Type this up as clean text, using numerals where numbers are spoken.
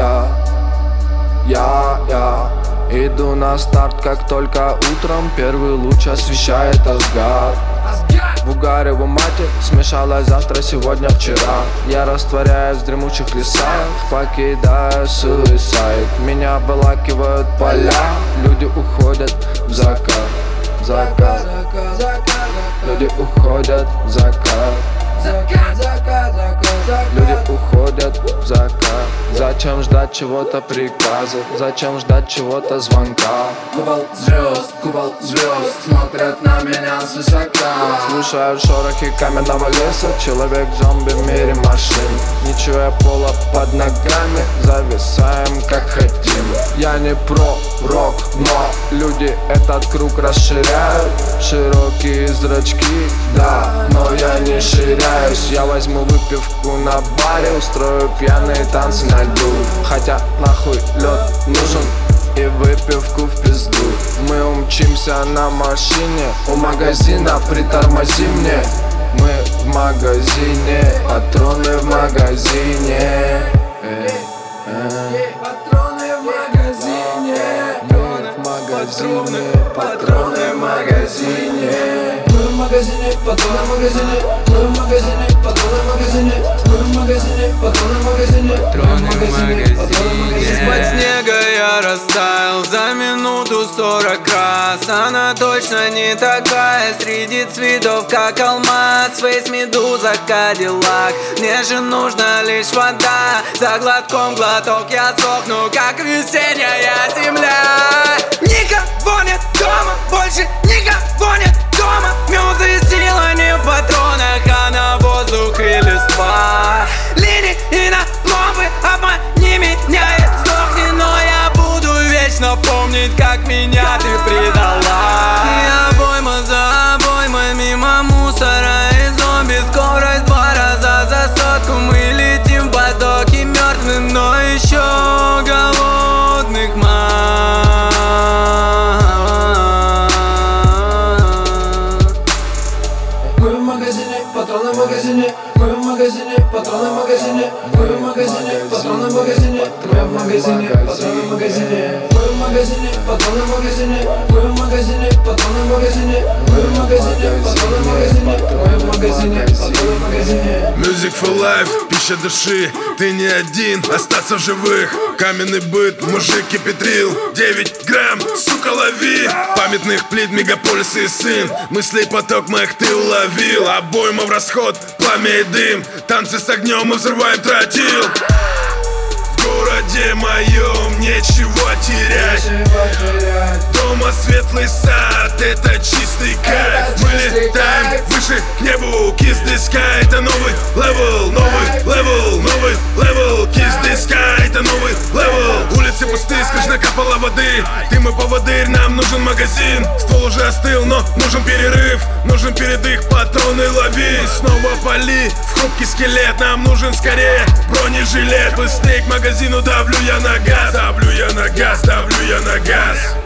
Я иду на старт, как только утром первый луч освещает Асгард. В угаре, в умате смешалось завтра, сегодня, вчера. Я растворяюсь в дремучих лесах, покидая суицид. Меня обволакивают поля, люди уходят в закат. Люди уходят в закат. Люди уходят в закат. Зачем ждать чего-то приказа? Зачем ждать чего-то звонка? Купол звезд смотрят на меня свысока. Слушаю шорохи каменного леса, человек-зомби в мире машин. Не чуя пола под ногами, зависаем как хотим. Я не пророк, но люди этот круг расширяют. Широкие зрачки, да, но я не ширяюсь. Я возьму выпивку на баре, устрою пьяные танцы на льду. Хотя нахуй лед нужен и выпивку в пизду. Мы умчимся на машине, у магазина притормози мне. Мы в магазине, патроны в магазине. Патроны в магазине. Мы в магазине, патроны в магазине. Мы в магазине, патроны в магазине. Мы в магазине, патроны в магазине. Мы в магазине, патроны в магазине. Патроны в магазине. Из-под снега я растаял за минуту 40 раз. Она точно не такая среди цветов, как алмаз. Фейс, медуза, кадиллак. Мне же нужна лишь вода. За глотком глоток я сохну, как весенняя земля. Никого нет дома, больше никого нет дома. Мюзы сила не в патронах, а на воздух и листва. Линии и надломы, обмани меня и сдохни. Но я буду вечно помнить, как меня ты предала. И обойма за обоймой, мимо мусора и зомби. Скорость 2 раза за сотку. Мы летим в потоке мертвых, но еще голодных мам. Мы в магазине, патроны в магазине. Мы в магазине, патроны в магазине. Мы в магазине, патроны в магазине. Мы в магазине, патроны в магазине. Мы в магазине, патроны в магазине. Мы в магазине, патроны в магазине. Мы в магазине, патроны в магазине. Мы в магазине, патроны в магазине. Music for life, пища души. Ты не один, остаться в живых. Каменный быт, мужик кипятрил. 9 грамм, сука, лови. Памятных плит, мегаполисы и сын. Мыслей поток моих ты уловил. Обойма в расход, пламя и дым. Танцы с огнем, мы взрываем тротил. В городе моем нечего терять. Дома светлый сад, это чистый кайф. Мы летаем выше к небу, kiss the sky. Это новый левел, новый левел, новый левел. Kiss the sky, это новый левел. Улицы пустые, сквозь капала воды. Ты мой поводырь, нам нужен магазин. Ствол уже остыл, но нужен перерыв. Нужен передых, патроны лови. Снова пали, в хрупкий скелет. Нам нужен скорее бронежилет. Быстрее к магазину, давлю я на газ. Давлю я на газ, давлю я на газ.